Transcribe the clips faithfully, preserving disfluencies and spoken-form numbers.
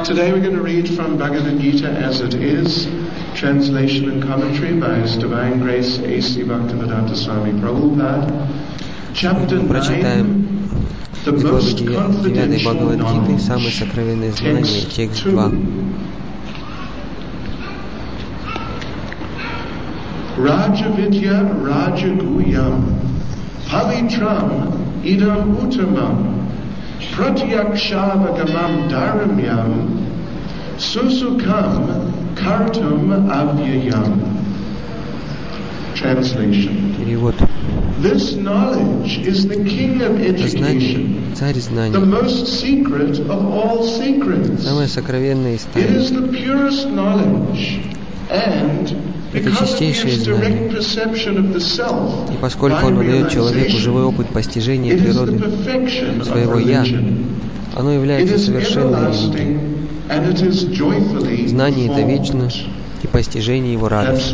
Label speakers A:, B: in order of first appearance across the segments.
A: Today we're going to read from Bhagavad Gita as it is, translation and commentary by His Divine Grace A C Bhaktivedanta Swami Prabhupada. Chapter nine, the most confidential knowledge, text two. Rajavidya Rajaguyam Pavitram Idam Uttamam Pratyakshavagavam Dharamyam Susukam Kartum Avyayam. Translation. This knowledge is the king of education, the most secret of all secrets. It is the purest knowledge, and because it gives direct perception of the self,
B: и поскольку оно дает человеку живой опыт постижения природы своего «я», оно является совершенной религией. Знание — это вечно, и постижение его радость.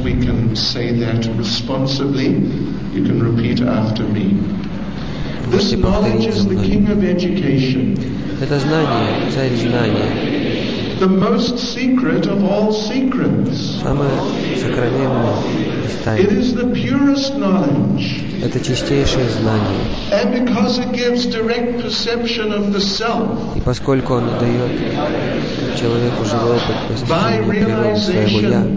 B: Можете повторить за мной. Это знание, царь знания.
A: The most secret of all secrets.
B: Самое сокровенное из тайн.
A: It is the purest knowledge.
B: Это чистейшее знание.
A: And because it gives direct perception of the self.
B: И поскольку оно дает человеку живой опыт постижения природы своего «я»,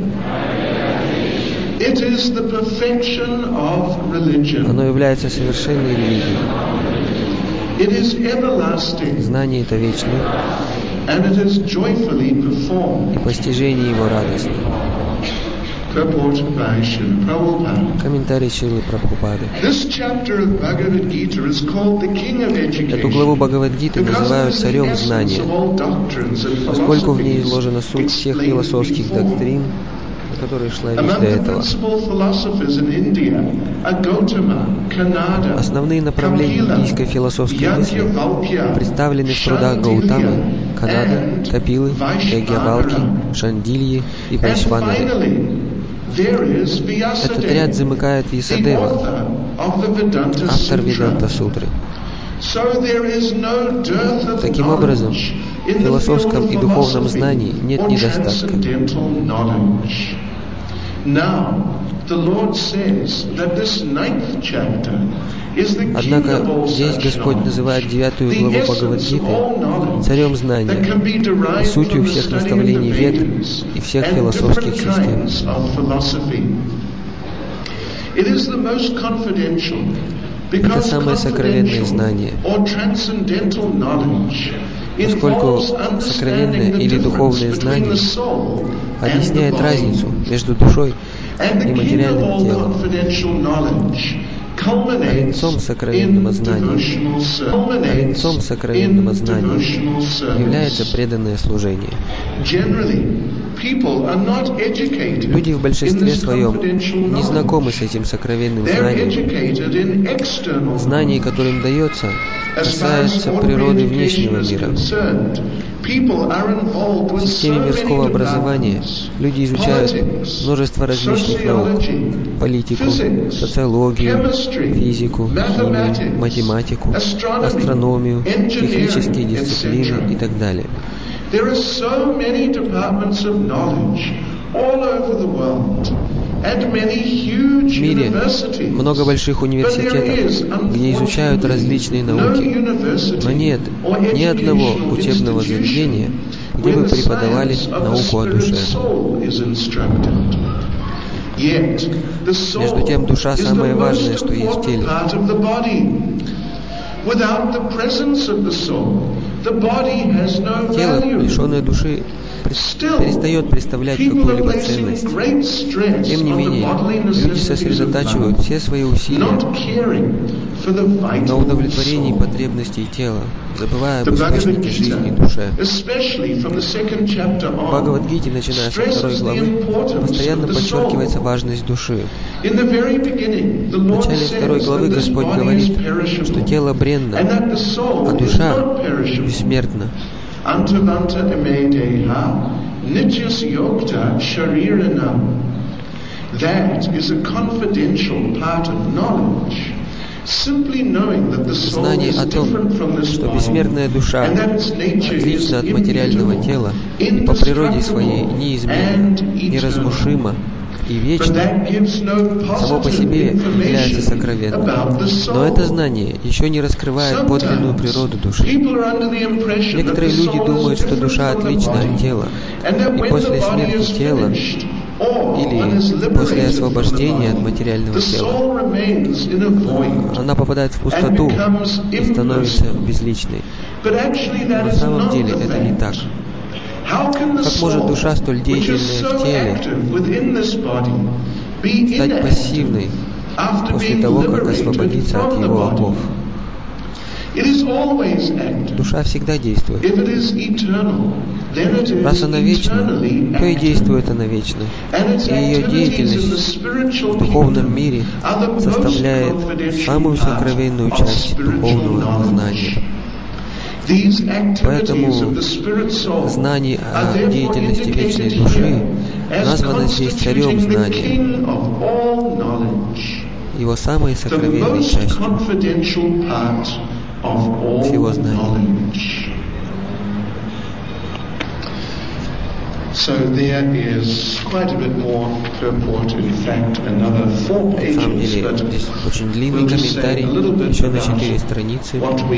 A: it is the perfection of religion.
B: Оно является совершенной религией.
A: It is everlasting.
B: Знание это вечное.
A: And it is joyfully performed.
B: И постижение его радостно. Комментарий Шрилы Прабхупады. Эту главу Бхагавад-гиты называют царем знания, поскольку в ней изложена суть всех философских доктрин, о которой шла речь до этого. Основные направления индийской философской мысли представлены в трудах Гаутамы, Канады, Капилы, Ягьявалки, Шандильи и Вайшванавы. Этот ряд замыкает Вьясадева, автор Веданта-сутры. Таким образом, в философском и духовном знании нет недостатка. Однако здесь Господь называет девятую главу Бхагавад-гиты царем знания и сутью всех наставлений Вед и всех философских систем. Это самое сокровенное знание, поскольку сокровенное или духовное знание объясняет разницу между душой и материальным телом. Венцом сокровенного знания, венцом сокровенного знания является преданное служение. Люди в большинстве своем не знакомы с этим сокровенным знанием. Знание, которое им дается, касается природы внешнего мира. В системе мирского образования люди изучают множество различных наук: политику, социологию, физику, химию, математику, астрономию, технические дисциплины и так далее. В мире много больших университетов, где изучают различные науки, но нет ни одного учебного заведения, где бы преподавали науку о душе. Между тем, душа самое важное, что есть в теле. Тело, лишенное души, перестает представлять какую-либо ценность. Тем не менее, люди сосредотачивают все свои усилия на удовлетворении потребностей тела, забывая об источнике жизни душе. В Бхагавад-гите, начиная со второй главы, постоянно подчеркивается важность души. В начале второй главы Господь говорит, что тело бренно, а душа бессмертна. That is a confidential part of knowledge. Знание о том, что бессмертная душа отлична от материального тела и по природе своей неизменна, неразрушима и вечна, само по себе является сокровенным. Но это знание еще не раскрывает подлинную природу души. Некоторые люди думают, что душа отлична от тела, и после смерти тела или после освобождения от материального тела она попадает в пустоту и становится безличной. На самом деле это не так. Как может душа, столь деятельная в теле, стать пассивной после того, как освободиться от его оков? Душа всегда действует. Раз она вечна, то и действует она вечно. И ее деятельность в духовном мире составляет самую сокровенную часть духовного знания. Поэтому знание о деятельности вечной души названо здесь царем знания, его самой сокровенной частью всего знания.
A: So there is quite a bit more purport, in fact, another four pages,
B: на самом деле, здесь очень длинный комментарий, еще на четыре страницы,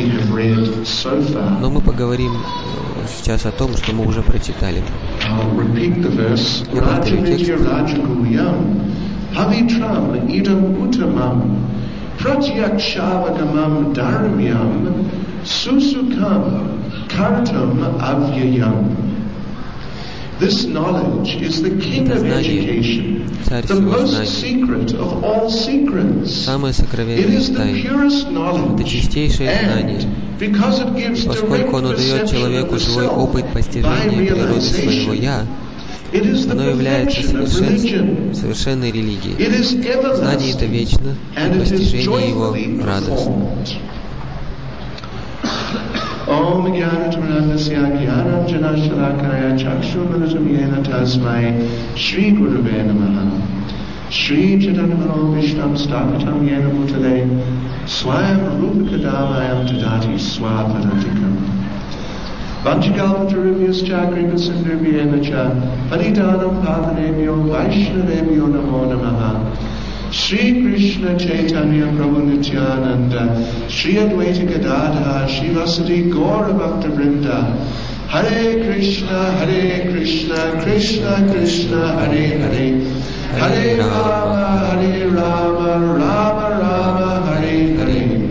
B: но мы поговорим сейчас о том, что мы уже прочитали. Я повторю текст.
A: This knowledge is the king of education, the most secret of all secrets. It is the purest knowledge, and because it gives direct perception of the self, by realization, it is the perfection of religion.
B: Совершенной религии.
A: It is
B: Знание это вечно, и постижение его радостно.
A: Om Jnana-Tamanandasya Jnana-Shalakaya Chakshumanatamyena Tasmai Shri Gurave Namaha Shri Chaitanya Vishnam Sthapitam Yena Bhutale Swayam Rupakadamayam Tadati Swapadantikam Vanchikalpatarubhyas Chakriva Sindarbhyena Cha Paridanam Pavanebhyo Vaishnavebhyo Namo Namaha Shri Krishna Chaitanya Prabhu Nityananda Shri Advaita Gadadhar Shri Vasudhi Gaura Bhakta Vrinda Hare Krishna Hare Krishna Krishna Krishna Hare Hare Hare Rama Hare Rama Rama Rama Hare Hare.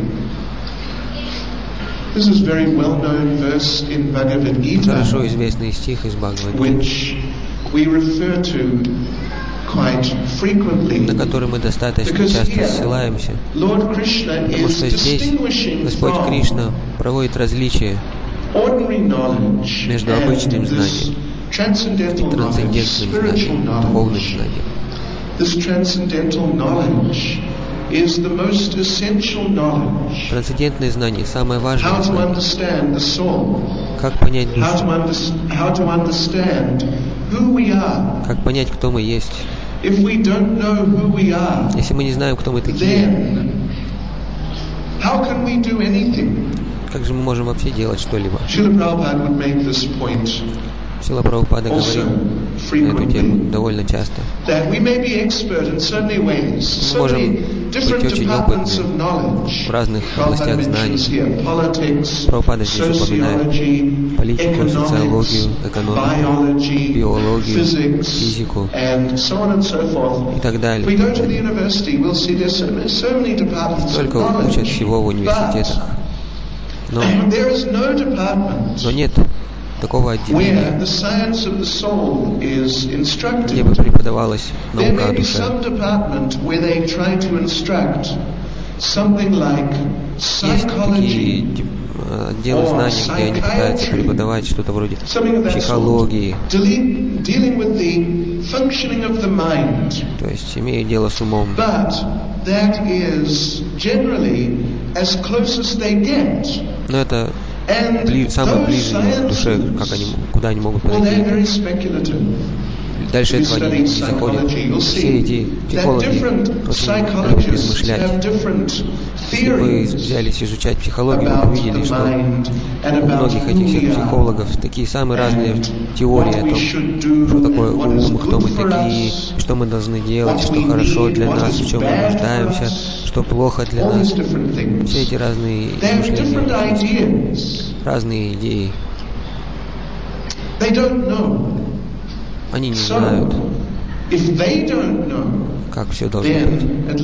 A: This is a very well-known verse in Bhagavad Gita,
B: Хорошо известный стих из Бхагавад-гиты,
A: which we refer to quite frequently,
B: на который мы достаточно часто ссылаемся, потому что здесь Господь Кришна проводит различие между обычным знанием и трансцендентным знанием, духовным знанием. Трансцендентное знание – самое важное знание. Как понять душу? Как понять, кто мы есть? Если мы не знаем, кто мы такие, как же мы можем вообще делать что-либо? Шрила Прабхупада говорил на эту тему довольно часто. Мы можем быть очень опытны в разных областях знаний. Прабхупада здесь упоминает политику, социологию, экономику, биологию, физику и так далее. Столько учат всего в университетах. Но, но нет такого отделения, где бы преподавалась наука о душе. Есть такие отделы знаний, где они пытаются преподавать что-то вроде психологии, то есть имея дело с умом. Но это Бли, самое ближнее к душе, как они, куда они могут подойти. дальше этого они не заходят. Все эти психологи просто любят измышлять. Если бы вы взялись изучать психологию, вы увидели, что у многих этих всех психологов такие самые разные теории о том, что такое ум, кто мы такие, что мы должны делать, что хорошо для нас, в чем мы нуждаемся, что плохо для нас. Все эти разные измышления, разные идеи. Они не знают, как все должно быть.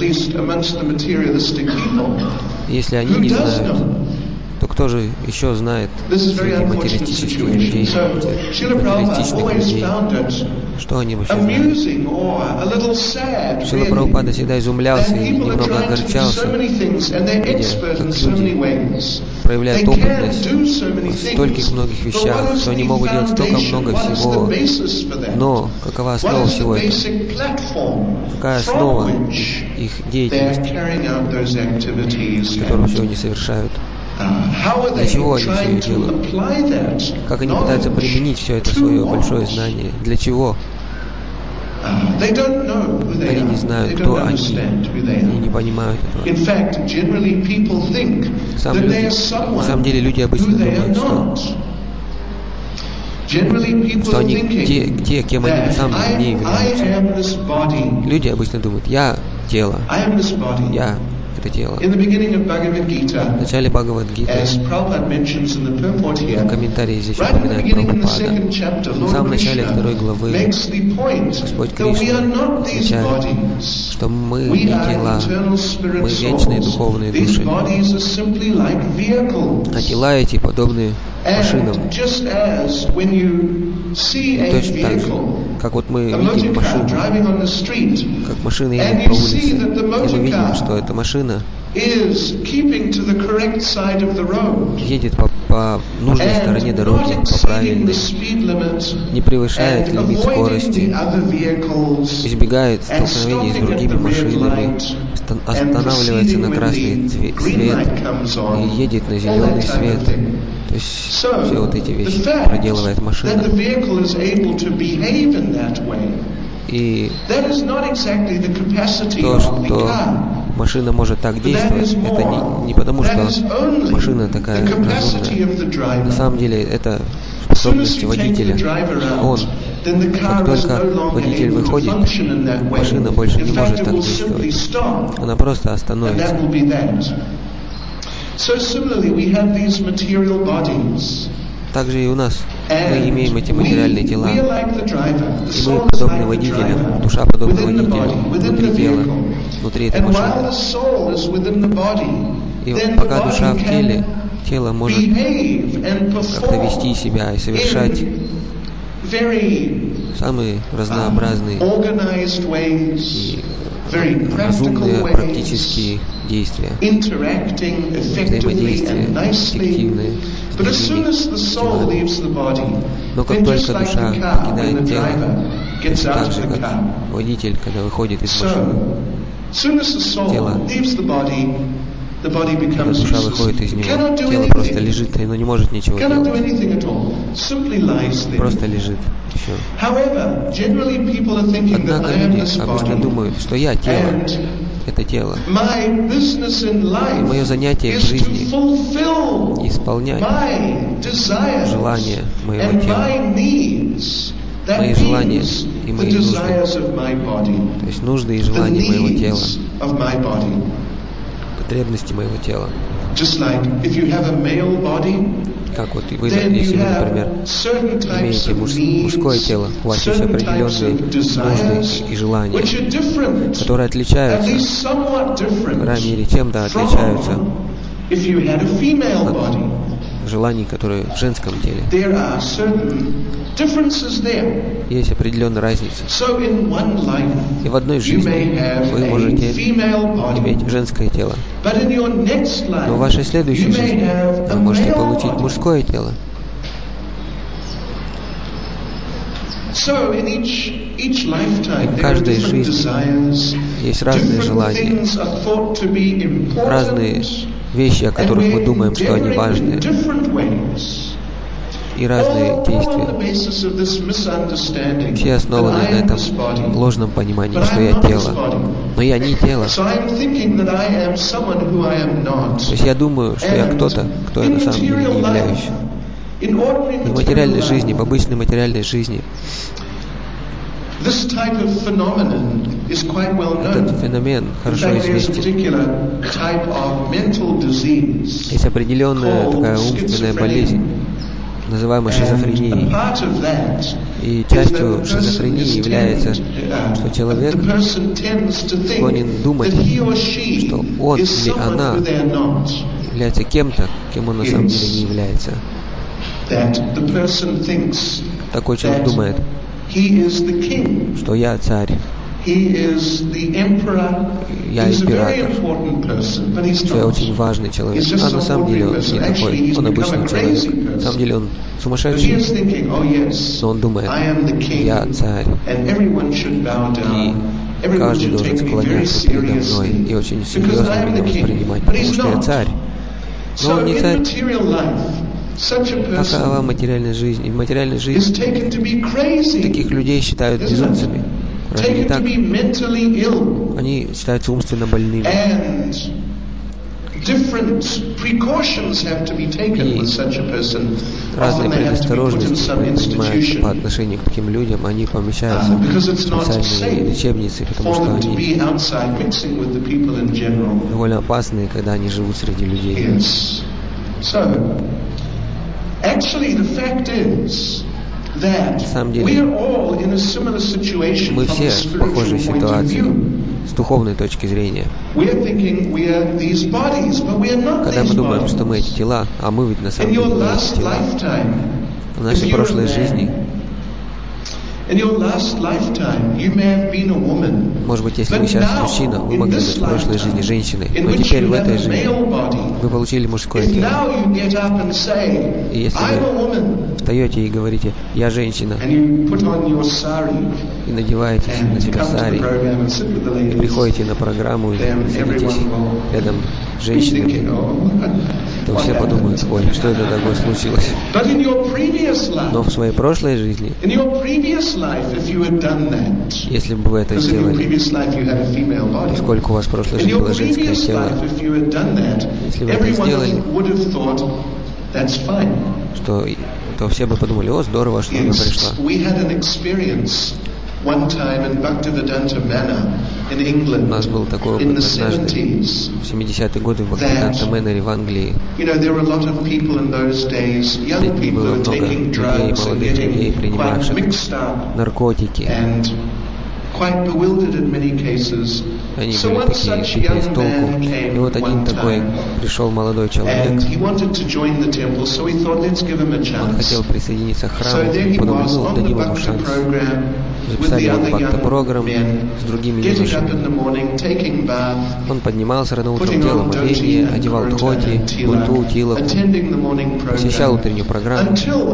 B: Если они не знают, то кто же еще знает среди материалистических людей, материалистичных людей, что они вообще знают? Шрила Прабхупада всегда изумлялся и немного огорчался, видя, как люди проявляют опытность в стольких многих вещах, что они могут делать столько много всего. Но какова основа всего этого? Какая основа их деятельности, которую все они совершают? Для чего они все это делают? Как они пытаются применить все это свое большое знание? Для чего? Они не знают, кто они, они не понимают этого. Сам люди, на самом деле люди обычно думают, что, что они те, те, кем они на самом деле не являются. Люди обычно думают, я тело, я это тело. В начале Бхагавад-гиты, в комментарии здесь упоминает Прабхупада, в самом начале второй главы Господь Кришна отвечает, что мы не тела, мы вечные духовные души, а тела эти подобны машинам. И точно так же, как вот мы видим машину, как машина едет по улице, и мы видим, что эта машина едет по, по нужной стороне дороги, по правильной, не превышает лимит скорости, избегает столкновений с другими машинами, останавливается на красный свет и едет на зеленый свет. То есть все вот эти вещи проделывает машина. И то, что машина может так действовать, это не, не потому, что машина такая разумная. На самом деле это способности водителя. Он, как только водитель выходит, машина больше не может так действовать. Она просто остановится. Также и у нас мы имеем эти материальные тела, и мы подобны водителям, душа подобна водителю внутри тела, внутри этой машины. И пока душа в теле, тело может как-то вести себя и совершать самые разнообразные и разумные практические действия, взаимодействия, эффективные с другими телами. Но как только душа покидает тело, это так же, как водитель, когда выходит из машины, тело, когда душа выходит из него, тело просто лежит, и оно не может ничего делать. Просто лежит. Все. Однако люди обычно думают, что я тело, это тело. И мое занятие в жизни исполнять желания моего тела, мои желания и мои нужды, то есть нужды и желания моего тела, потребности моего тела. Как вот вы, если вы, например, имеете муж, мужское тело, у вас есть определенные нужды и желания, которые отличаются, в крайней мере, чем-то отличаются от желаний, которые в женском теле. Есть определенная разница. И в одной жизни вы можете иметь женское тело, но в вашей следующей жизни вы можете получить мужское тело. В каждой жизни есть разные желания, разные вещи, о которых мы думаем, что они важные. и разные действия. Все основаны на этом ложном понимании, что я тело. Но я не тело. То есть я думаю, что я кто-то, кто я на самом деле не являюсь. И в материальной жизни, в обычной материальной жизни этот феномен хорошо известен. Есть определенная такая умственная болезнь, называемая шизофренией. И частью шизофрении является, что человек склонен думать, что он или она является кем-то, кем он на самом деле не является. Такой человек думает, что я царь, я император, что я очень важный человек, а на самом деле он не такой, он обычный человек. На самом деле он сумасшедший, но он думает, я царь, и каждый должен склоняться передо мной и очень серьезно меня воспринимать, потому что я царь. Но он не царь. Такова материальная жизнь. И в материальной жизни таких людей считают безумцами. Разве не так? Они считаются умственно больными. И разные предосторожности принимаются по отношению к таким людям. Они помещаются в специальные лечебницы, потому что они довольно опасные, когда они живут среди людей. На самом деле, мы все в похожей ситуации с духовной точки зрения. Когда мы думаем, что мы эти тела, а мы ведь на самом деле не эти тела. В нашей прошлой жизни, может быть, если вы сейчас мужчина, вы могли быть в прошлой жизни женщиной, но теперь в этой жизни вы получили мужское тело. И если вы встаете и говорите, я женщина, и надеваете на себя сари, и приходите на программу и садитесь рядом с женщиной, то все подумают, ой, что это такое случилось. Но в своей прошлой жизни, если бы вы это сделали, поскольку у вас в прошлой жизни было женское тело, если вы это сделали, что, то все бы подумали, о, здорово, что она пришла. У нас был такой опыт однажды, в семидесятые годы в Бхактивиданта Мэннере в Англии. Здесь было много людей, молодых людей, принимавших наркотики. Они были такие сбитые с толку. И вот один такой пришел молодой человек. Он хотел присоединиться к храму. Подумал, ну, дадим ему шанс. Записали его в бхакта-программ с другими юношами. Он поднимался рано утром, делал омовение, одевал дхоти, кунту, тилаку, посещал утреннюю программу.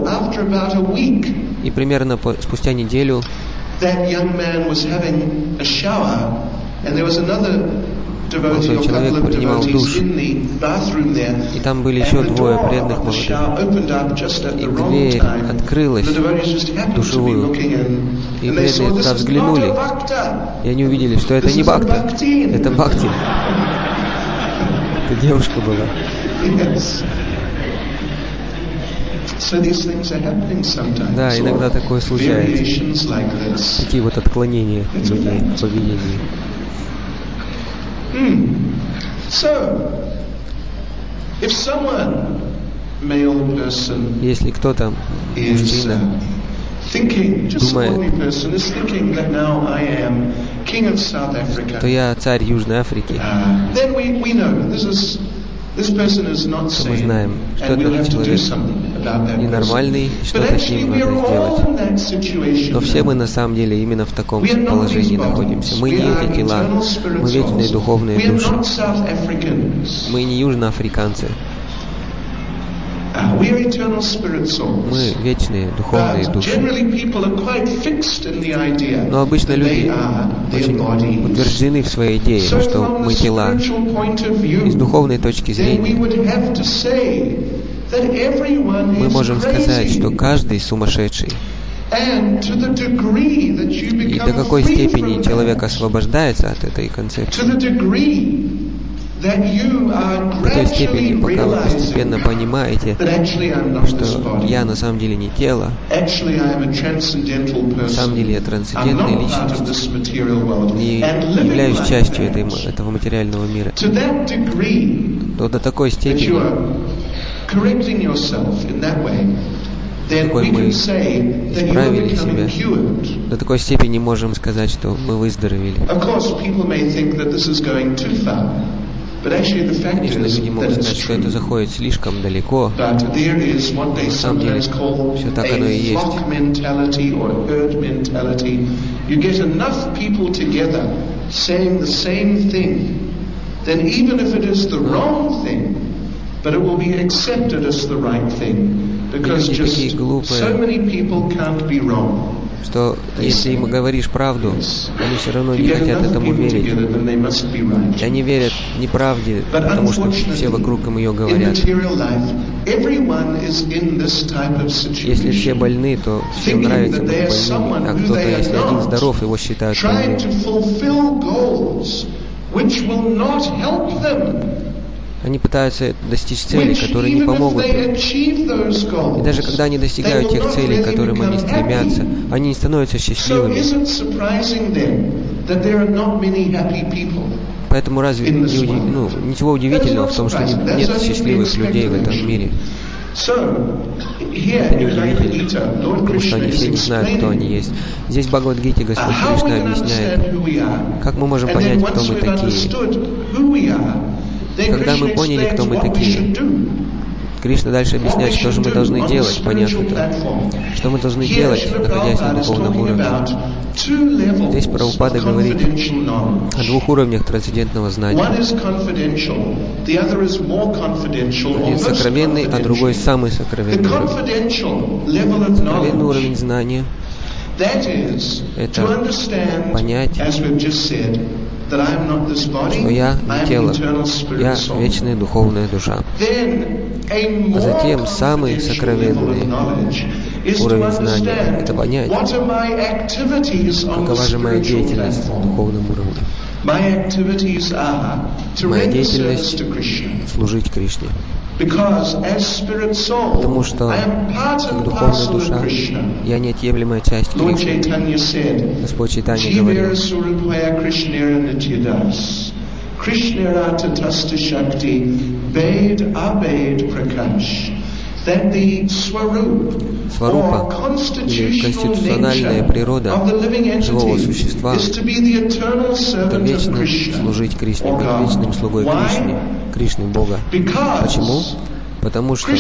B: И примерно по, спустя неделю молодой человек принимал душ, и там были еще двое преданных молодых. И дверь открылась в душевую, и преданные туда взглянули, и они увидели, что это не Бхакта, это Бхакти. Это девушка была. Да, иногда такое случается. Такие вот отклонения людей в поведении. Если кто-то, мужчина, думает, что я царь Южной Африки, то мы знаем, что этот человек ненормальный, что-то с ним надо сделать. Но все мы на самом деле именно в таком положении находимся. Мы не эти тела, мы вечные духовные души. Мы не южноафриканцы. Мы вечные духовные души. Но обычно люди очень утверждены в своей идее, что мы тела. И с духовной точки зрения Мы можем сказать, что каждый сумасшедший. И до какой степени человек освобождается от этой концепции? До той степени, пока вы постепенно понимаете, что я на самом деле не тело, на самом деле я трансцендентная личность и являюсь частью этой, этого материального мира, то до такой степени, какой мы исправили себя, до такой степени можем сказать, что мы выздоровели. Конечно, люди могут сказать, что это заходит слишком далеко. На самом деле, все так оно и есть. Люди такие глупые, что если им говоришь правду, они все равно не хотят этому верить. И они верят неправде, потому что все вокруг им ее говорят. Если все больны, то всем нравится быть больными, а кто-то, если один здоров, его считают больным. Они пытаются достичь целей, которые не помогут им. И даже когда они достигают тех целей, к которым они стремятся, они не становятся счастливыми. Поэтому разве не уди... ну, ничего удивительного в том, что нет счастливых людей в этом мире? Это не удивительно, потому что они все не знают, кто они есть. Здесь в Бхагавад-гите Господь Кришна объясняет, как мы можем понять, кто мы такие. Когда мы поняли, кто мы такие, Кришна дальше объясняет, что же мы должны делать, поняв это. Что мы должны делать, находясь на духовном уровне. Здесь Прабхупада говорит о двух уровнях трансцендентного знания. Один сокровенный, а другой самый сокровенный уровень. Сокровенный уровень знания — это понять, что я не тело, я вечная духовная душа. А затем самый сокровенный уровень знания — это понять, какова же моя деятельность на духовном уровне. Моя деятельность — служить Кришне. Потому что, как духовная душа, я неотъемлемая часть Кришны. Господь Чайтанья говорил, Сварупа, или конституциональная природа живого существа, это вечно служить Кришне, быть вечным слугой Кришне, Кришны Бога. Почему? Потому что мы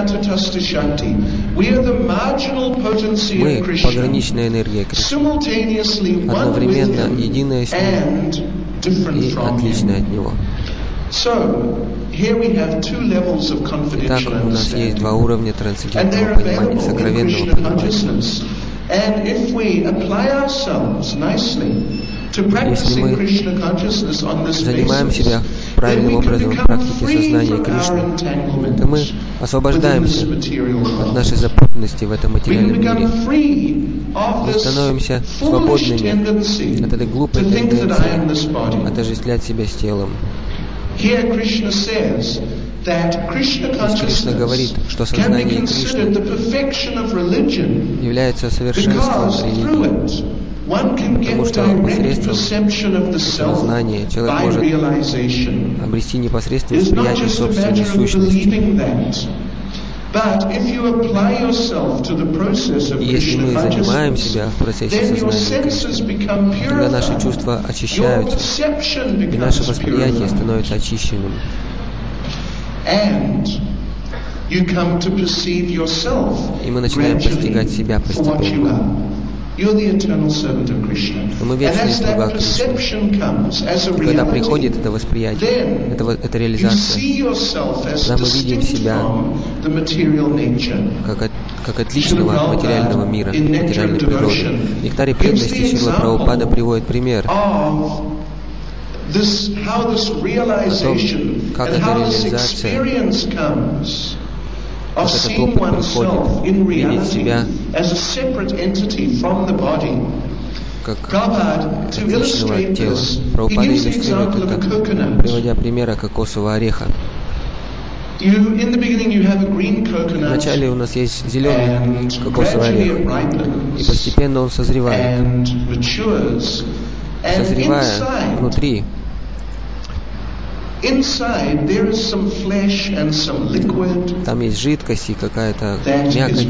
B: пограничная энергия Кришны, одновременно единая с Ним и отличная от Него. Итак, у нас есть два уровня трансцендентного понимания, сокровенного понимания. Если мы занимаем себя правильным образом в практике сознания Кришны, то мы освобождаемся от нашей запутанности в этом материальном мире. Мы становимся свободными от этой глупой тенденции отождествлять себя с телом. Здесь Кришна говорит, что сознание Кришны является совершенством религии, потому что посредством этого знания человек может обрести непосредственное восприятие собственной сущности. И если мы занимаем себя в процессе сознания Кришны, тогда наши чувства очищаются, и наше восприятие становится очищенным. И мы начинаем постигать себя постепенно. Но мы вечный слуга Кришны. И когда приходит это восприятие, это, это реализация, тогда мы видим себя как, от, как отличного от материального мира, материальной природы. В нектаре преданности Шрила Прабхупада приводит пример о том, как эта реализация как этот опыт проходит, видеть себя как отличного от тела. Прабхупада иллюстрирует это, приводя пример кокосового ореха. Вначале у нас есть зеленый кокосовый орех, и постепенно он созревает. Созревая внутри, там есть жидкость и какая-то мякоть.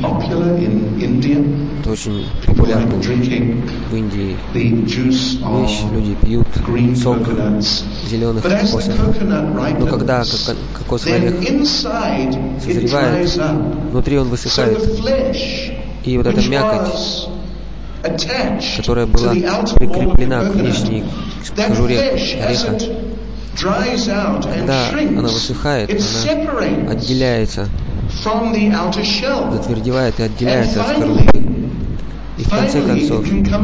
B: Это очень популярная в Индии вещь. Люди пьют сок зеленых кокосов. Но когда кокосовый орех созревает, внутри он высыхает. И вот эта мякоть, которая была прикреплена к внешней кожуре ореха, когда она высыхает, она отделяется, затвердевает и отделяется от скорлупы. И в конце концов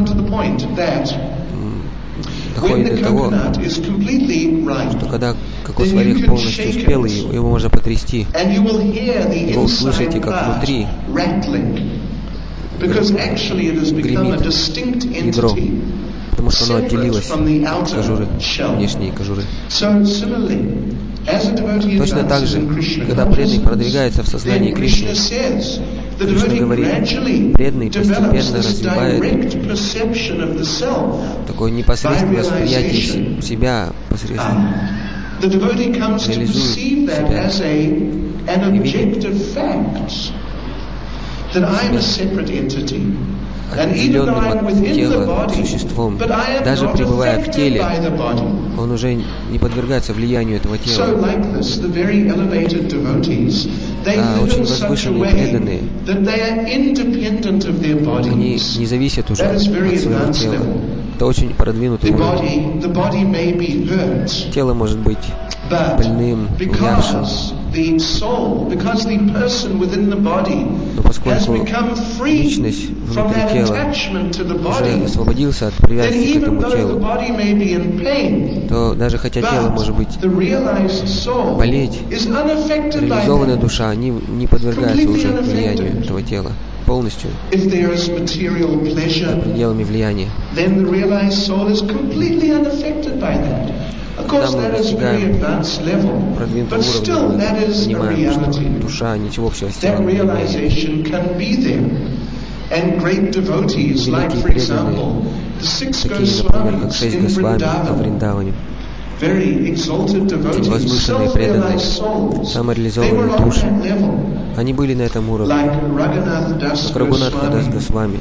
B: доходит до того, что когда кокосовый орех полностью спелый, его можно потрясти, и вы услышите, как внутри гремит ядро, потому что оно отделилось от кожуры, внешней кожуры. Точно так же, когда преданный продвигается в сознании Кришны, Кришна говорит, преданный постепенно развивает такое непосредственное восприятие себя, посредством реализует себя и видит отделенным от тела существом. Даже пребывая в теле, он уже не подвергается влиянию этого тела. А очень возвышенные преданные, они не зависят уже от своего тела. Это очень продвинутый уровень. Тело может быть больным, увядшим. Но поскольку личность внутри тела уже освободился от привязки к этому телу, то даже хотя тело может быть болеть, реализованная душа не, не подвергается уже влиянию этого тела полностью за пределами влияния. Когда мы достигаем продвинутого уровня, мы понимаем, что душа ничего общего с телом не имеет. Великие преданные, такие, например, как шесть Госвами во Вриндаване, очень возвышенные преданные, самореализованные души, они были на этом уровне, как Рагунат Дас Госвами.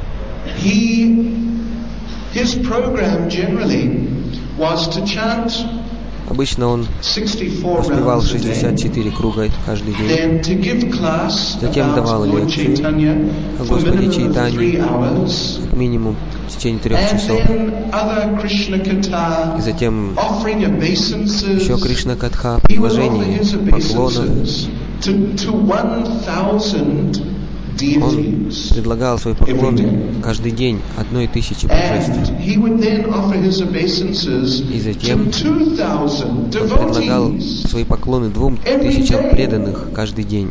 B: Обычно он успевал шестьдесят четыре круга каждый день. Затем давал лекции о Господе Чайтанье минимум в течение трех часов. И затем еще Кришна Катха, предложение поклонов. Он предлагал свои поклоны каждый день одной тысячи божеств. И затем он предлагал свои поклоны двум тысячам преданных каждый день.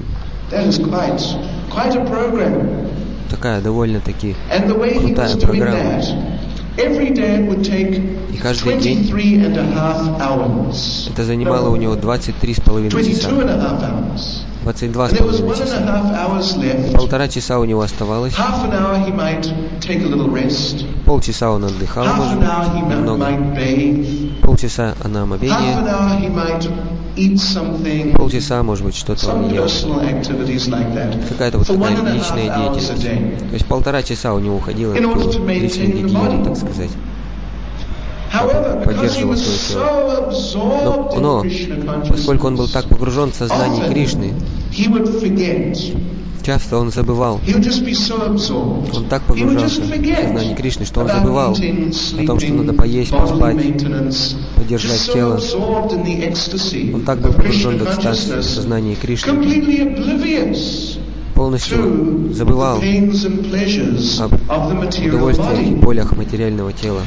B: Такая довольно-таки крутая программа. И каждый день это занимало у него двадцать три с половиной часа. двадцать два с половиной часа. И полтора часа у него оставалось. Полчаса он отдыхал, может быть, немного. Полчаса на омовение. Полчаса, может быть, что-то он ел. Какая-то вот такая личная деятельность. То есть полтора часа у него уходило в личной гигиене, так сказать. Поддерживал свое тело. Но, но поскольку он был так погружен в сознание Кришны, часто он забывал. Он так погружался в сознание Кришны, что он забывал о том, что надо поесть, поспать, поддержать тело. Он так был погружен в экстаз в сознании Кришны, полностью забывал об удовольствиях и болях материального тела.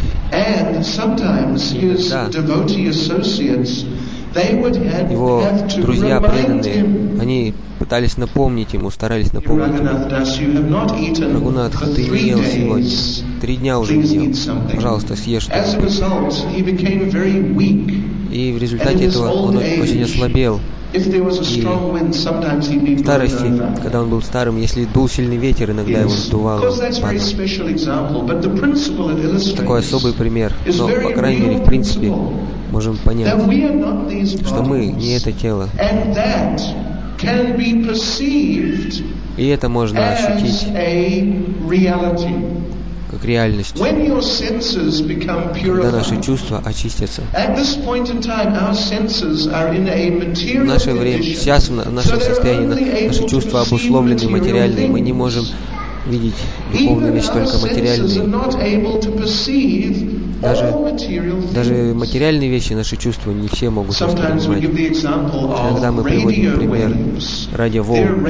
B: Да. Его друзья преданные, они пытались напомнить ему, старались напомнить ему: Рагунатха, ты не ел сегодня, три дня уже не ел, пожалуйста, съешь что-нибудь. И в результате этого он очень ослабел. И в старости, когда он был старым, если дул сильный ветер, иногда его сдувало. Такой особый пример. Но, по крайней мере, в принципе, можем понять, что мы не это тело. И это можно ощутить как реальность, когда наши чувства очистятся. В наше время, сейчас в нашем состоянии, наши чувства обусловлены материальные, мы не можем видеть духовные вещи, только материальные. Даже, даже материальные вещи, наши чувства, не все могут воспринимать. Иногда мы приводим пример радиоволн.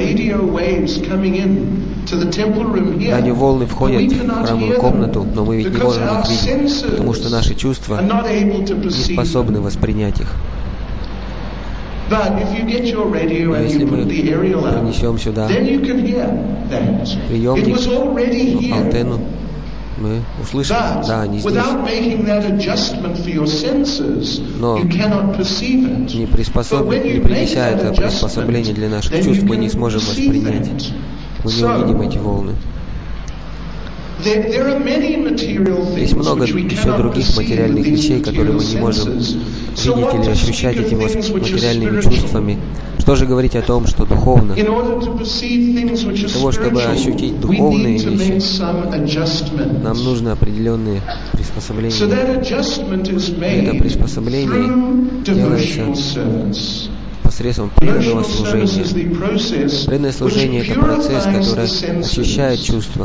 B: Радиоволны входят в храмовую комнату, но мы ведь не можем их видеть, потому что наши чувства не способны воспринять их. Но если мы принесем сюда приемник, антенну, мы услышим, да, они здесь. Но не, приспособ... не принеся это приспособление для наших чувств, мы не сможем воспринять. Мы не увидим эти волны. Есть много еще других материальных вещей, которые мы не можем видеть или ощущать этими материальными чувствами. Что же говорить о том, что духовно? Для того, чтобы ощутить духовные вещи, нам нужно определенные приспособления. Это приспособление делается посредством преданного служения. Преданное служение — это процесс, который очищает чувства,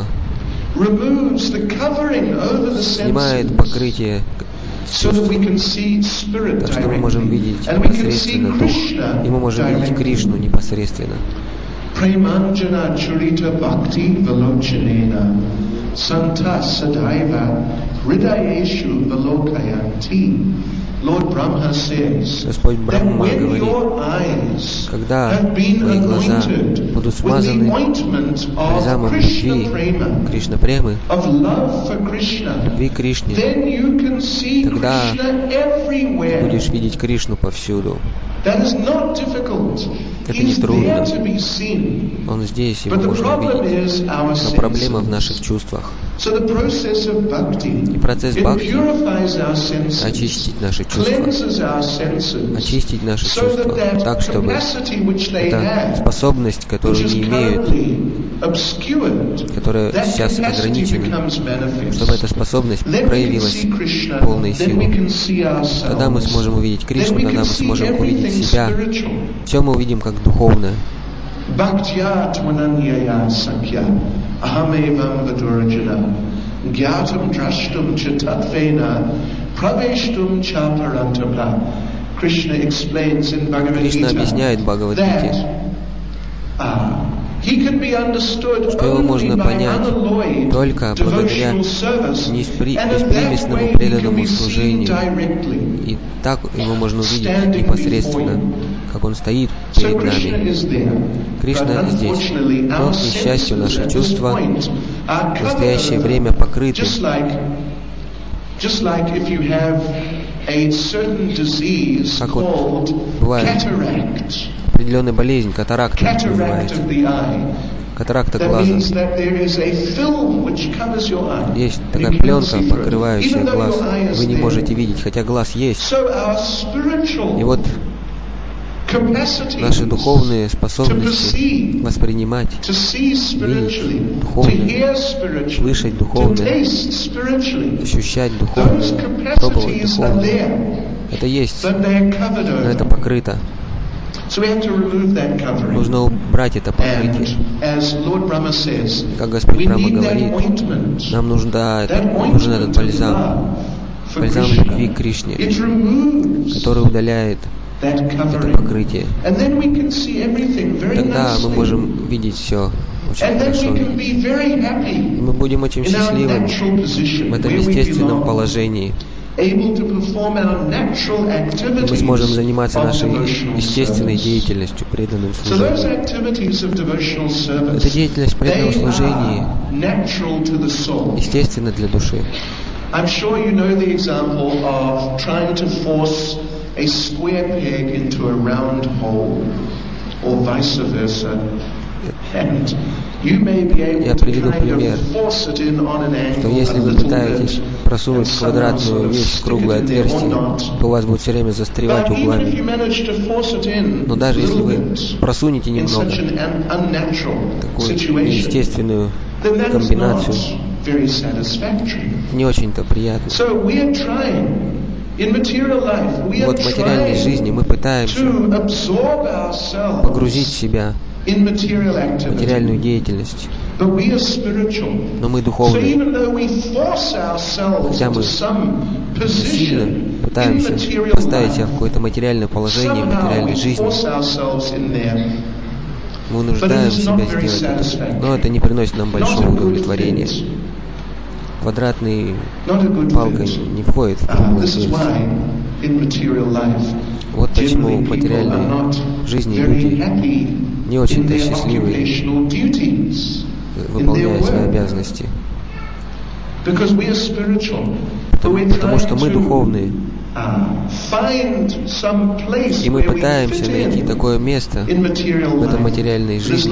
B: снимает покрытие чувств, так что мы можем видеть непосредственно Дух, и мы можем видеть Кришну непосредственно. Господь Брахма говорит: когда твои глаза будут смазаны бальзамом любви Кришна Премы, любви Кришне, тогда ты будешь видеть Кришну повсюду. Это не трудно. Он здесь, его можно видеть. Но проблема в наших чувствах. И процесс бхакти — очистить наши чувства. Очистить наши чувства так, чтобы эта способность, которую они имеют, которая сейчас ограничена, чтобы эта способность проявилась в полной силе. Тогда мы сможем увидеть Кришну, тогда мы сможем увидеть себя. Все мы увидим как духовное. Кришна объясняет в Бхагавад-гите, что его можно понять только благодаря беспримесному преданному служению. И так его можно увидеть непосредственно, как он стоит перед нами. Кришна здесь. Но, к несчастью, наши чувства в настоящее время покрыты. Как вот бывает определенная болезнь, катаракта называется. Катаракта глаза. Есть такая пленка, покрывающая глаз. Вы не можете видеть, хотя глаз есть. И вот наши духовные способности воспринимать, видеть духовное, слышать духовное, ощущать духовное, пробовать духовное. Это есть, но это покрыто. Нужно убрать это покрытие. Как Господь Брахма говорит, нам нужен, да, это, нужен этот бальзам, бальзам любви к Кришне, который удаляет это покрытие. Тогда мы можем видеть все очень хорошо. Мы будем очень счастливыми в этом естественном положении,
A: able to perform our natural activities.
B: Мы сможем заниматься нашей естественной деятельностью, преданным служением. Эта деятельность преданного служения естественна для души.
A: I'm sure you know the example of trying to force a square peg into a round hole, or vice versa. And you may be able to kind of force it in on an angle a little bit.
B: Просунуть квадратную вещь в круглое отверстие, то у вас будет все время застревать углами. Но даже если вы просунете немного такую неестественную комбинацию, не очень-то приятно. Вот в материальной жизни мы пытаемся погрузить себя в материальную деятельность. Но мы духовные. Хотя мы сильно пытаемся поставить себя в какое-то материальное положение, в материальной жизни, мы вынуждаем себя сделать это. Но это не приносит нам большого удовлетворения. Квадратной палкой не входит в круглое отверстие. Вот почему в материальной жизни люди не очень-то счастливые, выполняя свои обязанности. Потому, потому что мы духовные. И мы пытаемся найти такое место в этой материальной жизни.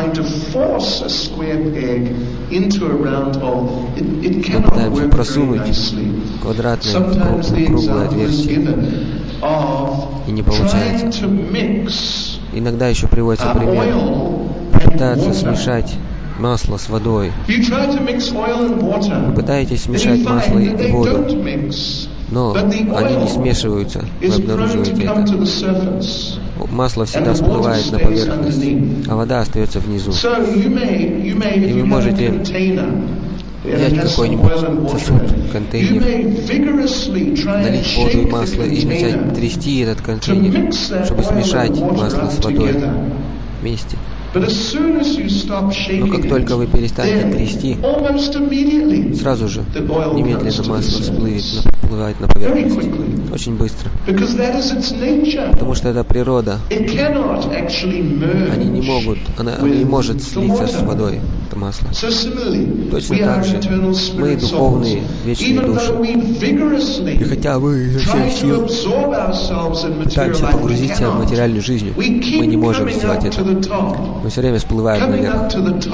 B: Мы пытаемся просунуть квадратное круглое отверстие. И не получается. Иногда еще приводится пример. Пытаться смешать масло с водой. Вы пытаетесь смешать масло и воду, но они не смешиваются, вы обнаруживаете это. Масло всегда всплывает на поверхность, а вода остается внизу. И вы можете взять какой-нибудь сосуд, контейнер, налить воду и масло и начать трясти этот контейнер, чтобы смешать масло с водой вместе. Но как только вы перестанете трясти, сразу же немедленно масло всплывет, всплывает на поверхность. Очень быстро. Потому что это природа. Они не могут, она не может слиться с водой, это масло. Точно так же мы, духовные, вечные души. И хотя мы изо всех сил пытаемся погрузить себя в материальную жизнь, мы не можем сделать это. Мы все время всплываем наверх.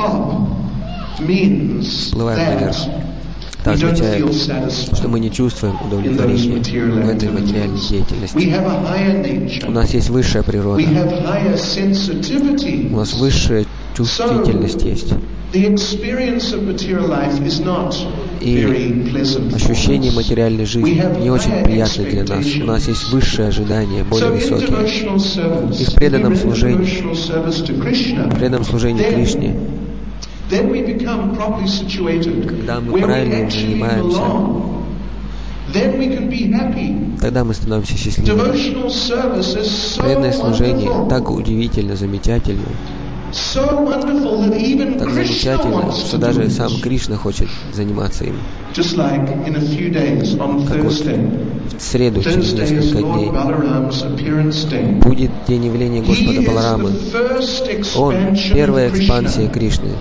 B: Всплываем наверх. Это означает, что мы не чувствуем удовлетворения в этой материальной деятельности. У нас есть высшая природа. У нас высшая чувствительность есть. И ощущение материальной жизни не очень приятны для нас. У нас есть высшие ожидания, более высокие. И в преданном служении, в преданном служении Кришне, когда мы правильно им занимаемся, тогда мы становимся счастливыми. Преданное служение так удивительно, замечательно, так замечательно, что даже сам Кришна хочет заниматься им. Как вот в среду, через несколько дней, будет день явления Господа Баларамы. Он — первая экспансия Кришны.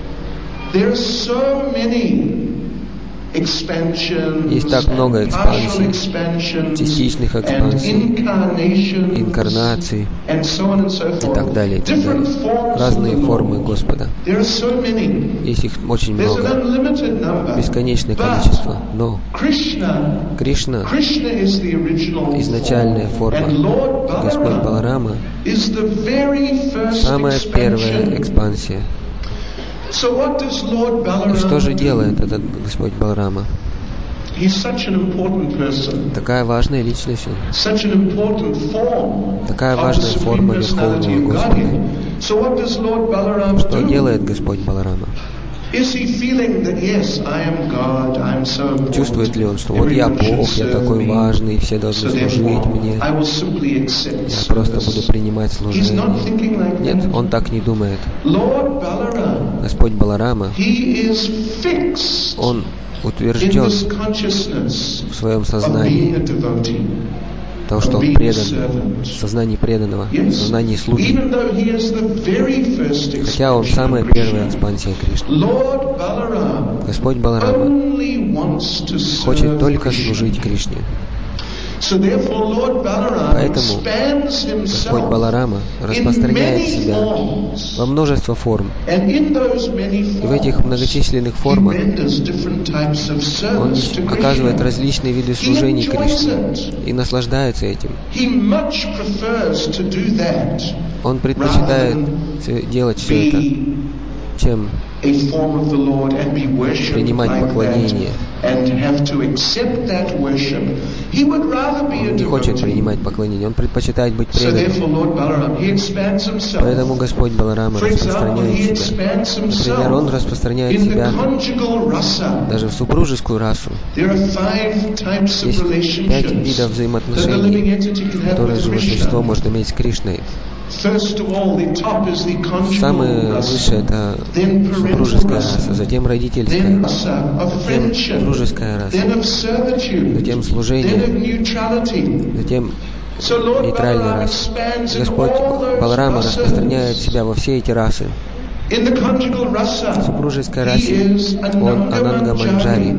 B: Есть так много экспансий, частичных экспансий, инкарнаций и так далее, и так далее. Разные формы Господа. Есть их очень много, бесконечное количество. Но Кришна, изначальная форма, Господь Баларама, самая первая экспансия. И что же делает этот Господь Баларама? Такая важная личность он. Такая важная форма Верховного Господа. Что делает Господь Баларама? Чувствует ли он, что вот я Бог, я такой важный, все должны служить мне, я просто буду принимать служение? Нет, он так не думает. Господь Баларама, он утвержден в своем сознании, того, что он предан, в сознании преданного, в сознании слуги, хотя он самая первая экспансия Кришны. Господь Баларама хочет только служить Кришне. Поэтому Господь Баларама распространяет себя во множество форм. И в этих многочисленных формах Он оказывает различные виды служений Кришне и наслаждается этим. Он предпочитает делать все это, чем принимать поклонение. Он не хочет принимать поклонение, он предпочитает быть преданным. Поэтому Господь Баларама распространяет себя. Например, он распространяет себя даже в супружескую расу. Есть пять видов взаимоотношений, которые живое существо может иметь с Кришной. Самое высшее — это супружеская раса, затем родительская, затем дружеская раса, затем служение, затем нейтральная раса. Господь Баларама распространяет себя во все эти расы. В супружеской расе он Ананга Манджари,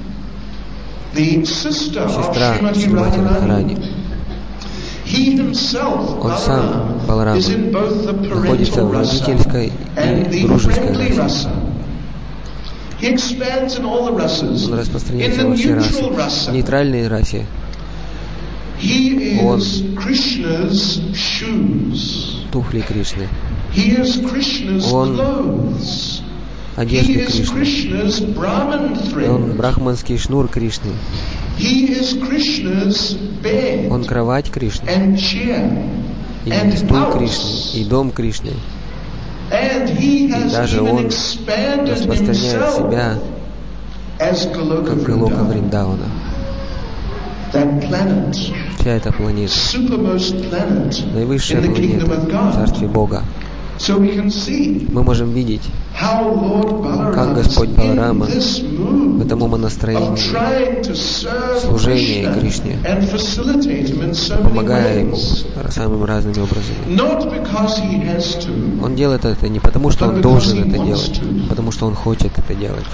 B: сестра Шримати Радхарани. Он сам, Баларама, находится в родительской и дружеской расе. Он распространяется во все расы. В нейтральной расе он туфли Кришны. Он одежды Кришны. Он брахманский шнур Кришны. Он кровать Кришны, и стул Кришны, и дом Кришны. И даже он распространяет себя, как Галока Вриндавана. Вся эта планета, наивысшая планета в Царстве Бога. Мы можем видеть, как Господь Баларама в этом умонастроении, служении Кришне, помогая ему самыми разными образами. Он делает это не потому, что он должен это делать, а потому, что он хочет это делать.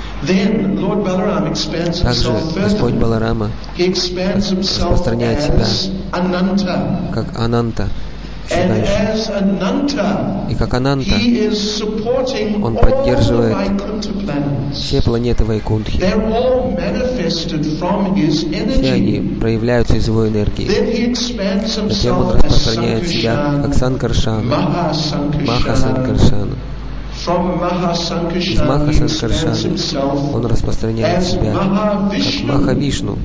B: Также Господь Баларама распространяет себя как Ананта. И как Ананта, он поддерживает все планеты Вайкунтхи. Все они проявляются из его энергии. Затем он распространяет себя как Санкаршана, Маха Санкаршана. Из Маха Санкаршаны он распространяет себя как Махавишну.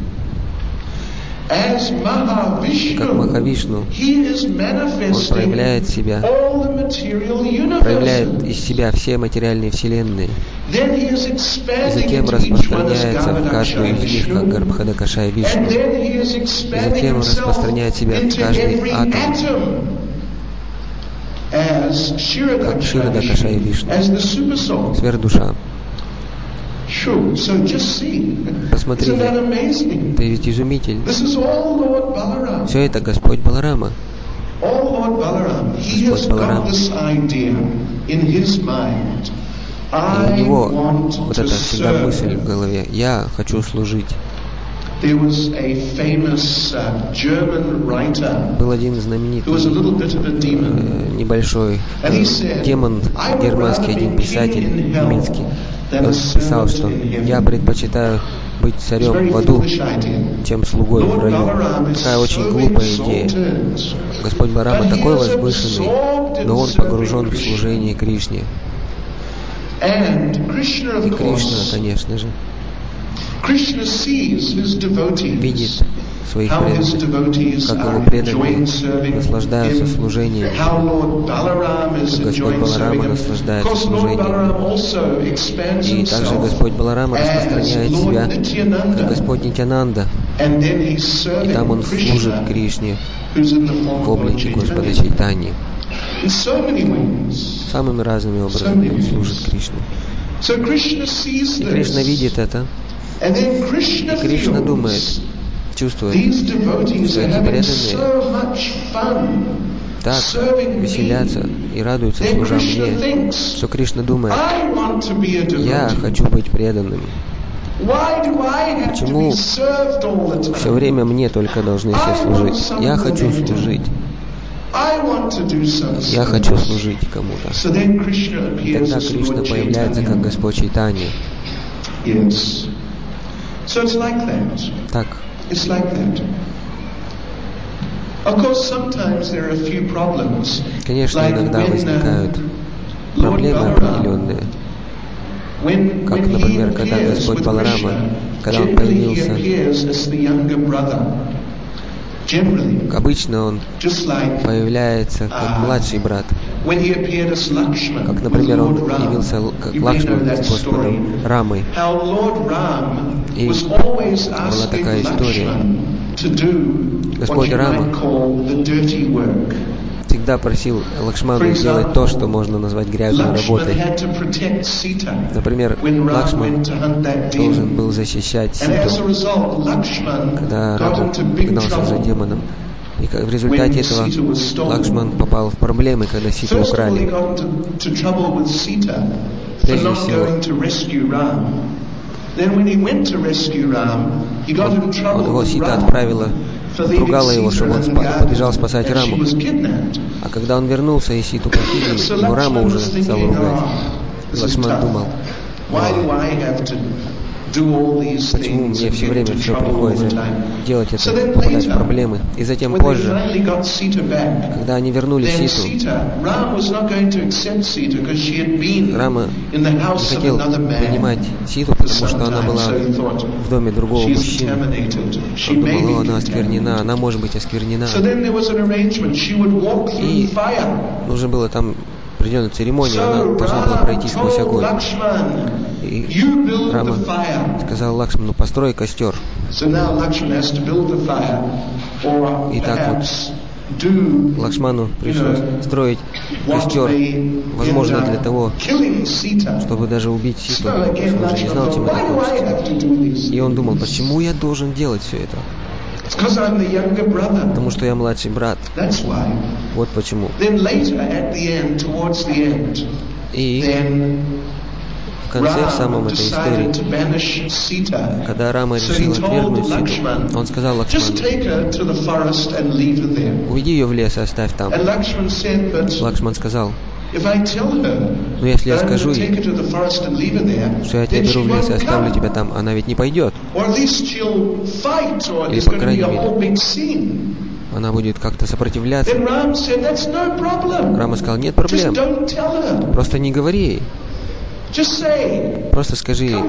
B: Как Махавишну, он проявляет себя, проявляет из себя все материальные вселенные, и затем распространяется в каждую из них, как Гарбхадакашая Вишну, и затем он распространяет себя в каждый атом, как Ширадакашая Вишну, сверхдуша. Посмотрите, это ведь изумительно. Все это Господь Баларама. Господь Баларама. И у него вот эта всегда мысль в голове: я хочу служить. Был один знаменитый э, небольшой э, демон, германский один писатель немецкий. Он писал, что я предпочитаю быть царем в аду, чем слугой в раю. Такая очень глупая идея. Господь Баларама такой возвышенный, но он погружен в служение Кришне. И Кришна, конечно же, видит своих преданных, как его преданные наслаждаются служением, как Господь Баларама наслаждается служением. И также Господь Баларама распространяет себя, как Господь Нитьянанда, и там он служит Кришне в облике Господа Чайтаньи. Самыми разными образами он служит Кришне. И Кришна видит это. И Кришна думает, чувствует, что эти преданные так веселятся и радуются, служа мне, что Кришна думает, я хочу быть преданным. Почему все время мне только должны все служить? Я хочу служить. Я хочу служить кому-то. И тогда Кришна появляется как Господь Чайтанья. Так. Конечно, иногда возникают проблемы определенные. Как, например, когда Господь Баларама, когда он появился, обычно он появляется как младший брат. Как, например, он явился как Лакшман с Господом Рамой. И была такая история. Господь Рама всегда просил Лакшмана сделать то, что можно назвать грязной работой. Например, Лакшман должен был защищать Ситу, когда Рама гнался за демоном. И в результате этого Лакшман попал в проблемы, когда Ситу украли. Прежде всего, он его Сита отправила, отругала его, чтобы он спа- побежал спасать Раму. А когда он вернулся и Ситу похитили, его Рама уже стал ругать. Лакшман думал, почему мне все время все приходится делать это, попадать в проблемы. И затем позже, когда они вернули Ситу, Рама не хотел принимать Ситу, потому что она была в доме другого мужчины. Он думал, о, она осквернена, она может быть осквернена. И нужно было там определенную церемонию, она должна была пройти сквозь огонь. И Рама сказал Лакшману, построй костер. И так вот Лакшману пришлось строить костер, возможно, для того, чтобы даже убить Ситу. Он же не знал, чем это кончится. И он думал, почему я должен делать все это? Потому что я младший брат. Вот почему. И в конце, в самом этой истории, когда Рама решил отвергнуть Ситу, он сказал Лакшману, уведи ее в лес и оставь там. Лакшман сказал, но если я скажу ей, что я тебя беру в лес и оставлю тебя там, она ведь не пойдет. Или, по крайней мере, она будет как-то сопротивляться. Рама сказал, нет проблем. Просто не говори ей. Просто скажи ей,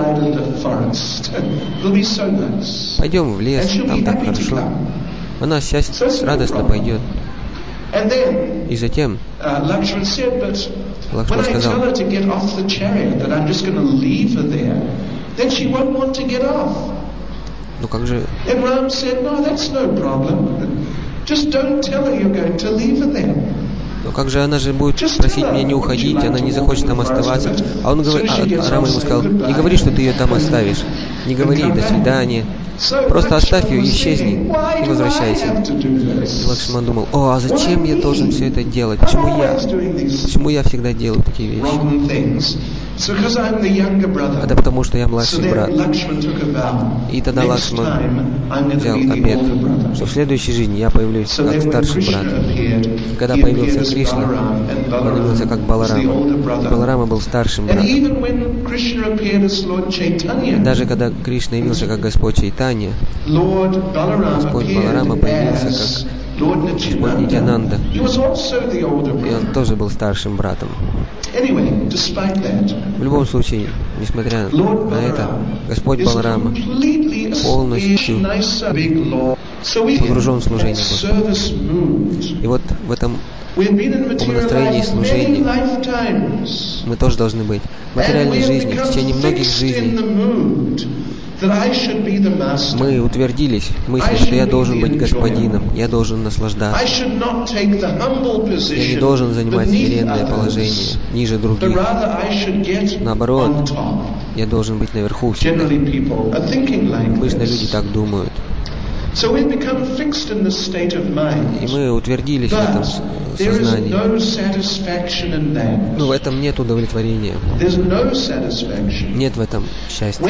B: пойдем в лес, там так хорошо. Она счастье, радостно пойдет. И затем Лакшман сказал, ну как же... Но как же она же будет просить меня не уходить, она не захочет там оставаться. А он говорит, а, а Рама ему сказал, не говори, что ты ее там оставишь. Не говори, до свидания. Просто оставь ее, исчезни и возвращайся. И Лакшман думал, о, а зачем я должен все это делать? Почему я? Почему я всегда делаю такие вещи? А да потому что я младший брат. И тогда Лакшман взял обет, что в следующей жизни я появлюсь как старший брат. И когда появился Кришна, он явился как Баларама. Баларама был старшим братом. Даже когда Кришна явился как Господь Чайтанья, Господь Баларама появился как Господь Нитьянанда. И он тоже был старшим братом. В любом случае, несмотря на это, Господь Баларама полностью погружен в служение Господу. И вот в этом умонастроении служения мы тоже должны быть в материальной жизни в течение многих жизней. Мы утвердились в мысли, что я должен быть господином, я должен наслаждаться. Я не должен занимать смиренное положение ниже других. Наоборот, я должен быть наверху всегда. Обычно люди так думают. И мы утвердились в этом сознании. Но в этом нет удовлетворения. Нет в этом счастья.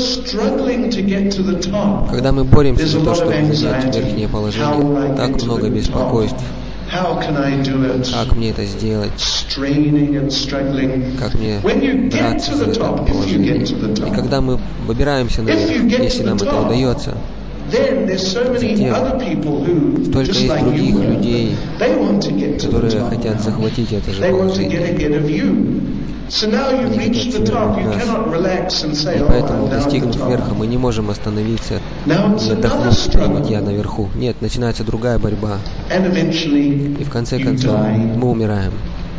B: Когда мы боремся за то, чтобы занять верхнее положение, так много беспокойств. Как мне это сделать? Как мне драться за это положение? И когда мы выбираемся наверх, если нам это удается, затем только есть других людей, которые хотят захватить это же положение. Они хотят свергнуть нас. И поэтому, достигнув верха, мы не можем остановиться и отдохнуть, что-нибудь я наверху. Нет, начинается другая борьба. И в конце концов мы умираем.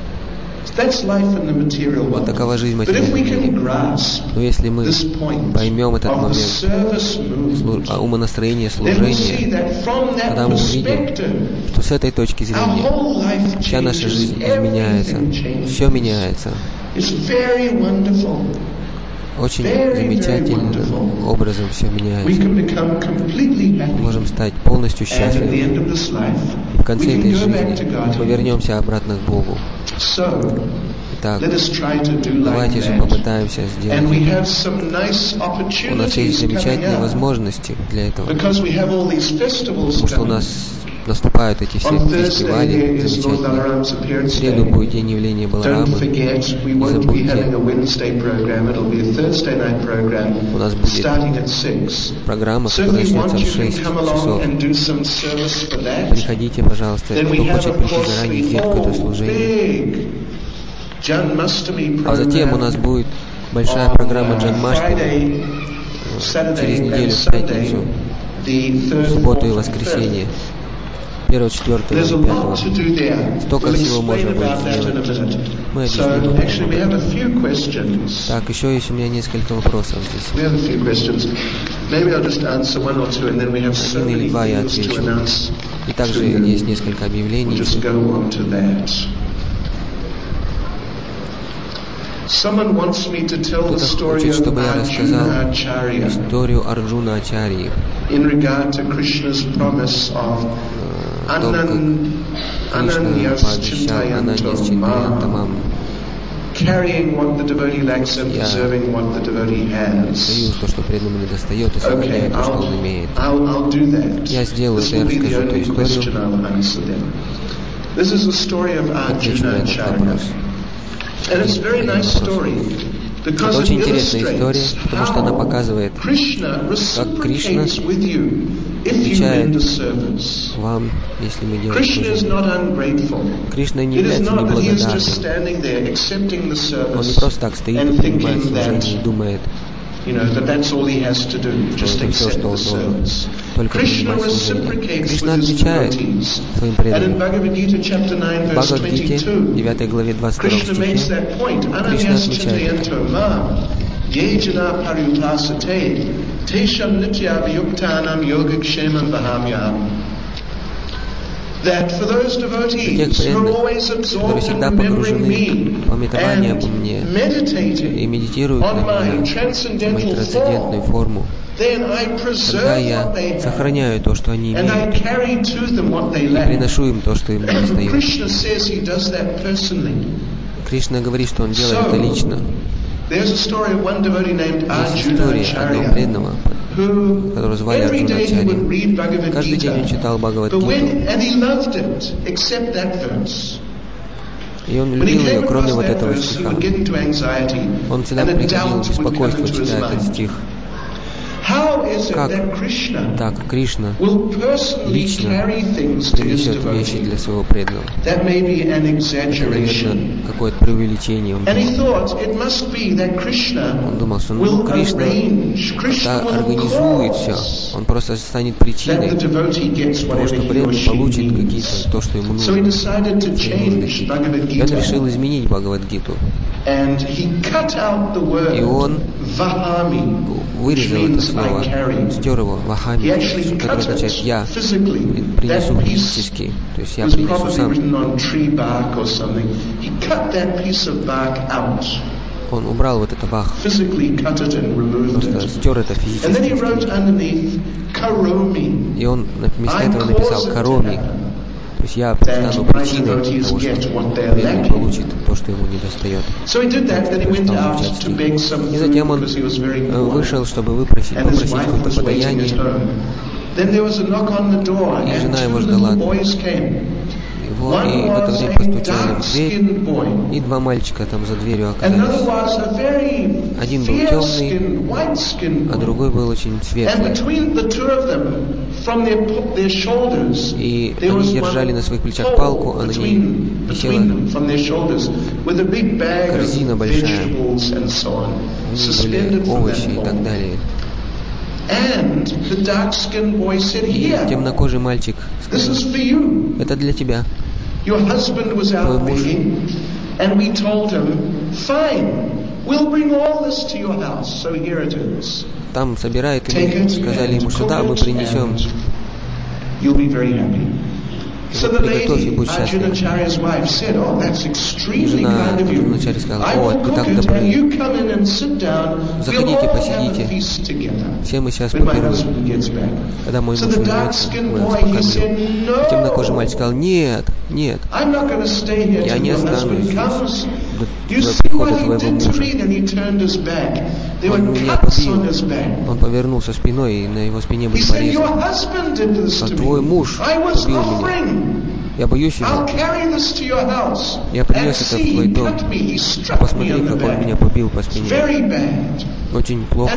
B: Вот такова жизнь материального мира. Но если мы поймем этот момент умонастроения, служения, тогда мы увидим, что с этой точки зрения вся наша жизнь изменяется, все меняется. Очень замечательным образом все меняется. Мы можем стать полностью счастливыми. И в конце этой жизни мы вернемся обратно к Богу. Итак, давайте же попытаемся сделать это. У нас есть замечательные возможности для этого. Потому что у нас наступают эти все фестивали замечательные. В среду будет день явления Баларамы. Не забудьте. У нас будет программа, которая начнется в шесть часов. Приходите, пожалуйста. Кто хочет прийти заранее, сделать какое-то служение. А затем у нас будет большая программа Джанмаштами через неделю в пятницу, в субботу и воскресенье. первого, четвёртого и пятого. Столько всего можно будет сделать. Мы объясним. Так, еще есть у меня несколько вопросов здесь. Один или два я отвечу. И также есть несколько объявлений. Кто-то хочет, чтобы я рассказал историю Арджуна Ачарьи. О том, как Кришна пообещал Ананье с Чайтаньямам. Я даю то, что преданному недостает, и сохраняю то, что он имеет. Я сделаю это, я расскажу эту историю. Отвечу на этот вопрос. Это очень интересная история, потому что она показывает, как Кришна отвечает вам, если мы делаем служение. Кришна не является неблагодарным. Он не просто так стоит и принимает служение и думает, что это все, что он должен. Только принимать служение. Кришна отвечает своим преданным. В Бхагавад-гите, девятой главе, двадцать втором стихе, Кришна отмечает это. Для тех преданных, которые всегда погружены в памятование обо мне и медитируют на меня, мою трансцендентную форму, тогда я сохраняю то, что они имеют, и приношу им то, что им недостает. Кришна говорит, что он делает это лично. Есть история одного преданного, которого звали Арджуна Ачарья. Каждый день он читал Бхагавад-гиту. И он любил ее, кроме вот этого стиха. Он всегда приходил в беспокойство, читая этот стих. Как так Кришна лично принесет вещи для своего преданного? Это, наверное, какое-то преувеличение. Он думал, что ну, Кришна организует все. Он просто станет причиной того, что преданный получит какие-то то, что ему нужно. И он решил изменить Бхагавад-гиту. И он вырезал это слово, стер его вахами, которое означает «я принесу физически», то есть я принесу сам. Он убрал вот это вах, просто стер это физически. И он вместо этого написал «кароми», то есть я стану причиной того, что бедный получит то, что ему недостает. И затем он вышел, чтобы выпросить, попросить какое-то подаяние. И жена его ждала. Его, и в это время постучали в дверь, и два мальчика там за дверью оказались. Один был темный, а другой был очень светлый. И они держали на своих плечах палку, а на ней висела корзина большая. В ней были овощи и так далее. И темнокожий мальчик сказал: «Это для тебя. Твой муж». Там собирает, и мы сказали ему: «Сюда мы принесем». Приготовь и будь счастлив. И жена Раджуначари сказала: «О, ты так добры. Заходите, посидите. Все мы сейчас попируем. Когда мой муж вернется, мы вас покормим». И темнокожий мальчик сказал: «Нет, нет, я не останусь здесь до прихода твоего мужа. Он меня побил, он повернулся спиной, и на его спине были порезы. А твой муж убил меня. Я боюсь его. Я принес это в твой дом. А посмотри, как он меня побил по спине. Очень плохо».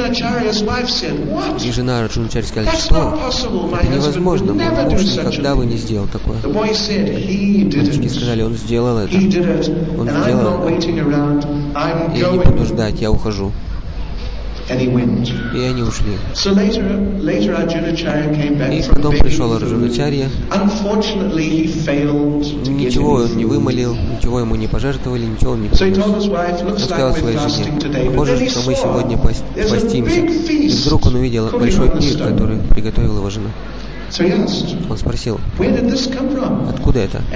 B: И жена Раджуначари сказала: «Что? Это невозможно. Мой муж никогда бы не сделал такое». Мальчики сказали: «Он сделал это. Он сделал это. Я не буду ждать, я ухожу». И они ушли. И потом пришел Раджуначарья. Ничего он не вымолил, ничего ему не пожертвовали, ничего он не принес. Он сказал своей жене: «Похоже, что мы сегодня постимся». И вдруг он увидел большой пир, который приготовила его жена. Он спросил: «Откуда это?» А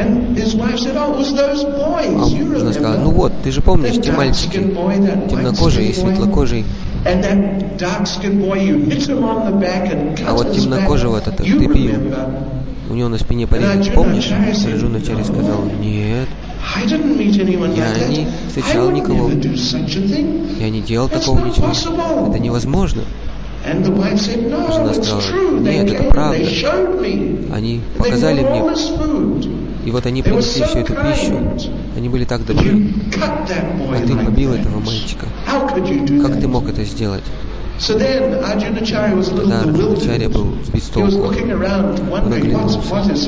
B: жена сказала: «Ну вот, ты же помнишь, те мальчики, темнокожий и светлокожий. А вот темнокожего-то ты бил, у него на спине порезы, помнишь?» Раджуначари сказал: «Нет, я не встречал никого, я не делал такого ничего, это невозможно». Жена сказала: «Нет, это правда. Они показали мне, и вот они принесли всю эту пищу. Они были так добры. А ты побил этого мальчика. Как ты мог это сделать?» Тогда Раджуначарья был сбит с толку. Он оглянулся.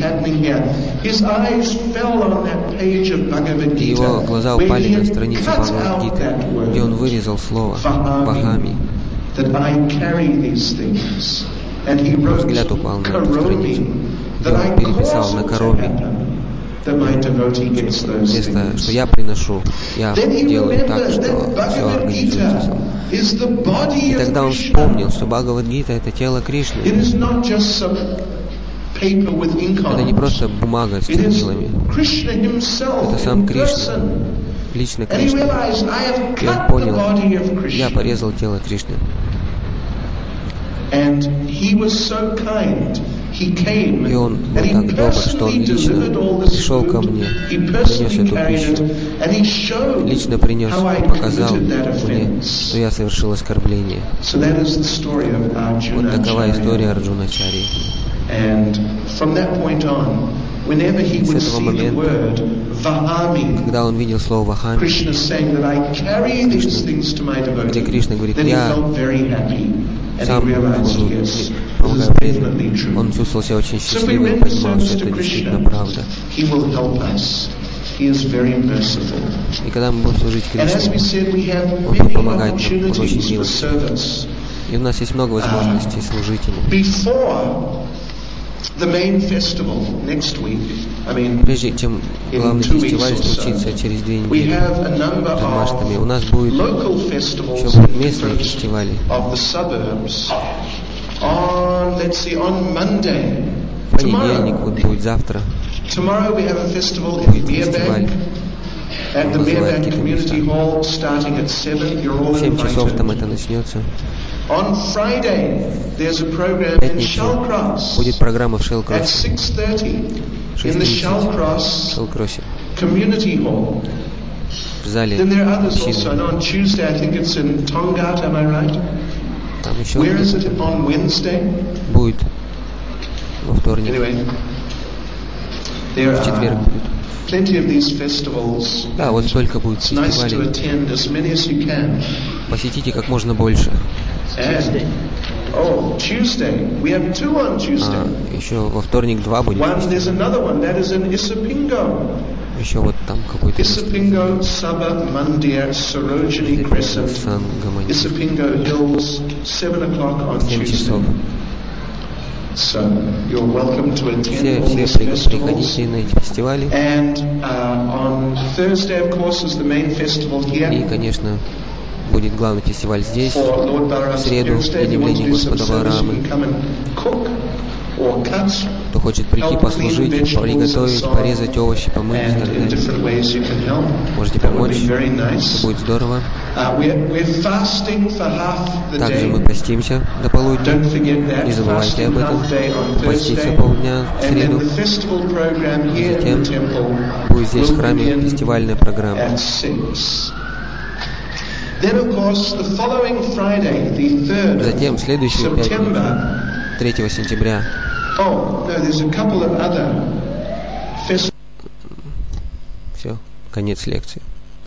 B: И его глаза упали на страницу Бхагавад-гиты, где он вырезал слово «Бхагами». Его взгляд упал на эту страницу, где он переписал на «кароми». Вместо, что я приношу, я делаю так, что все организуется сам. И тогда он вспомнил, что Бхагавад-гита — это тело Кришны. Это не просто бумага с чернилами. Это сам Кришна, лично Кришна. И он понял: я порезал тело Кришны. И он был так добр, что он лично пришел ко мне, принес эту пищу, лично принес и показал мне, что я совершил оскорбление. Вот такова история Арджуначарьи. И с этого момента, когда он видел слово «вахами», Кришна, где Кришна говорит: «Я сам буду помогаю преданным», он чувствовал себя очень счастливым и понимал, что это действительно правда. И когда мы будем служить Кришне, Он будет помогать нам, Он очень милостив. И у нас есть много возможностей служить Ему. Прежде чем главный фестиваль случится через две недели, башнями. У нас будет еще будут местные фестивали. В понедельник вот будет завтра. Будет фестиваль. Он называет какие-то места. В семь часов там это начнется. В пятницу будет программа в Шелл-Кроссе. В шесть тридцать в Шелл-Кроссе. В зале общины. Там еще будет во вторник. В четверг будет. Да, вот столько будет фестивалей. Посетите как можно больше. А, еще во вторник два будет. Еще вот там какой-то
A: Isipingo Sabha Mandir Sarojini Crescent, Isipingo Hills, seven o'clock on Tuesday. So you're welcome to attend all these festivals. And uh, on Thursday, of course, is the main festival here.
B: И, конечно, будет главный фестиваль здесь. В среду для явления Господа Валарамы. Кто хочет прийти послужить, приготовить, порезать овощи, помыть и так далее. Можете помочь, это будет здорово. Также мы постимся до полудня. Не забывайте об этом. Поститься полдня в среду. И затем будет здесь в храме фестивальная программа. Затем, следующую пятницу, третьего сентября, все, конец лекции.